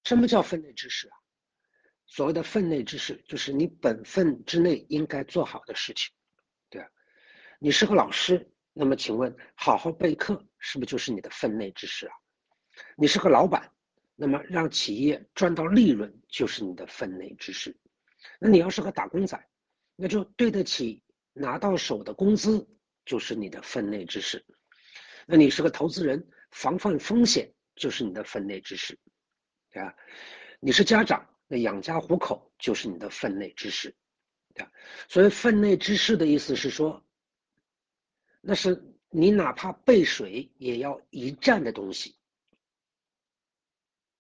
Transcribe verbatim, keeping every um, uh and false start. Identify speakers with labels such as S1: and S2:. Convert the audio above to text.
S1: 什么叫分内之事啊？所谓的分内之事，就是你本分之内应该做好的事情，对吧？你是个老师，那么请问好好备课是不是就是你的分内之事啊？你是个老板，那么让企业赚到利润就是你的分内之事。那你要是个打工仔，那就对得起拿到手的工资就是你的分内之事。那你是个投资人，防范风险就是你的分内之事，对吧？你是家长，那养家糊口就是你的分内之事，对吧？所以分内之事的意思是说，那是你哪怕背水也要一战的东西，